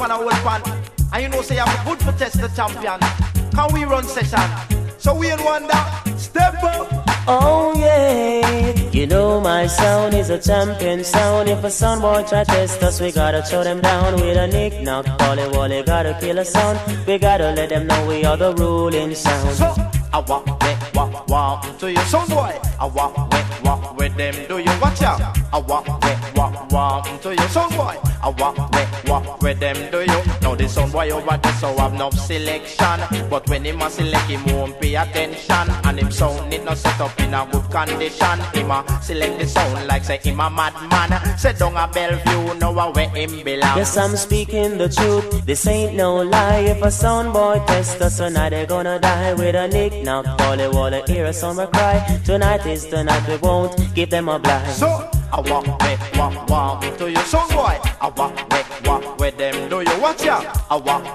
pan and hold pan. And you know say I'm good for test the champion. Can we run session? So we in wonder, step up. Oh yeah, you know my sound is a champion sound. If a sound boy try test us, we gotta show them down with a knick knock, Polly Wally, gotta kill a sound. We gotta let them know we are the ruling sound. So I walk to your sound boy. I walk with them. Do you watch out? I walk to your sound boy. I walk with them. Do you know the sound boy over there? So have no selection. But when him a select, him won't pay attention. And him sound need not set up in a good condition. Him a select the sound like say him a madman. Say down a Bellevue, know where him belong. Yes, I'm speaking the truth. This ain't no lie. If a sound boy test us tonight, they're gonna die with a knick knock, Polly Wally, hear a summer cry. Tonight is the night, we won't give them a blind. So I walk to your sound boy. I walk with them. Do you watch out? I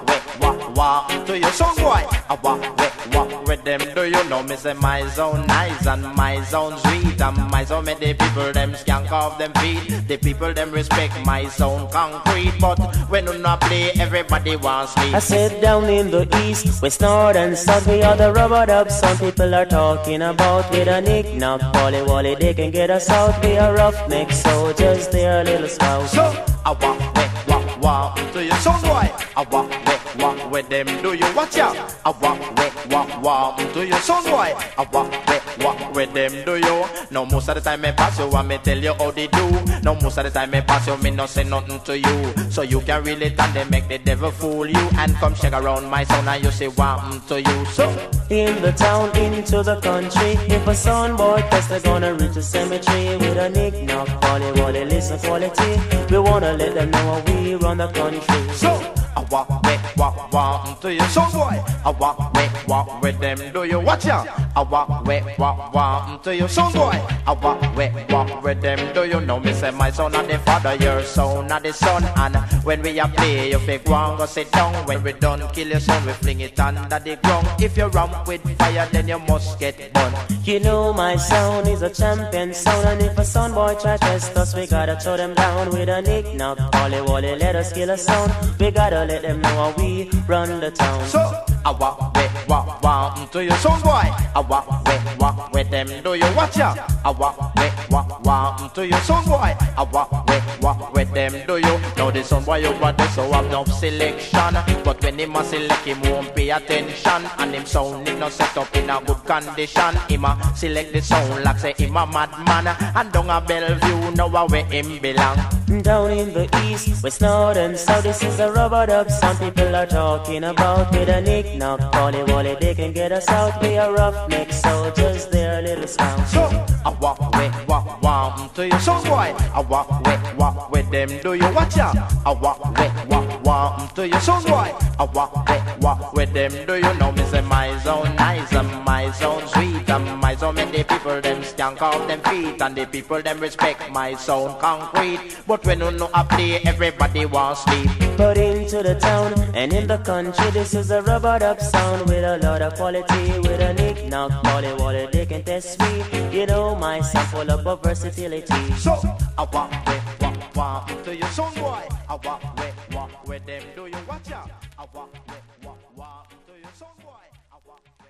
walk to your sound boy. I walk with them. Do you know me say my zone nice and my zone sweet and my zone make the people them skank off them feet. The people them respect my zone concrete. But when you not play, everybody wants sleep. I said down in the east, west, north and south, we are the rubber dub. Some people are talking about with a knick knock, Polly Wally, they can get us out. We are roughneck soldiers, they are little scouts. So I walk to your sound boy. I walk with them. Do you watch out? I walk to your sound boy. I walk with them. Do you? No, most of the time I pass you and me tell you how they do. No, most of the time I pass you, me not say nothing to you. So you can relate and they make the devil fool you. And come shake around my sound and you say what to you. So in the town, into the country, if a sound boy test, they're gonna reach the cemetery with a knick knock, Polly Wally, listen quality. We wanna let them know how we run the country. So I walk to your sound boy. I walk with them. Do you watch out? I walk to your sound boy. I walk with them. Do you know me say my son and the father, your son and the son. And when we a play, you pick one, go sit down. When we done kill your son, we fling it under the ground. If you run with fire, then you must get burned. You know my sound is a champion sound. And if a sound boy try test us, we gotta throw them down with a knick knock, Polly Wally, let us kill a sound. We gotta let them know how we run the town. So I walk to your sound boy. I walk with them. Do you watch out? I walk to your sound boy. I walk with them. Do you know the sound boy over there? So have no selection. But when him a select, him won't pay attention. And him sound need not set up in a good condition. Him a select the sound like say him a madman. And down a Bellevue, know where him belong. Down in the east, west, north and south, this is a rubber dub. Some people are talking about with a knick knock, Polly Wally, they can get us out. We are roughneck soldiers, they are little scouts. So I walk to your sound boy. I walk with them. Do you watch out? I walk to your sound boy. I walk with them. Do you know me say my zone nice and my zone sweet and my zone make the people them skank off them feet and the people them respect my sound concrete. But when you know I play, everybody wants sleep. But into the town and in the country, this is a rubber dub sound with a lot of quality. With a knick knock, Polly Wally, they can test me. You know my sound full of versatility. So I walk to your sound boy. I walk with them. Do you watch out?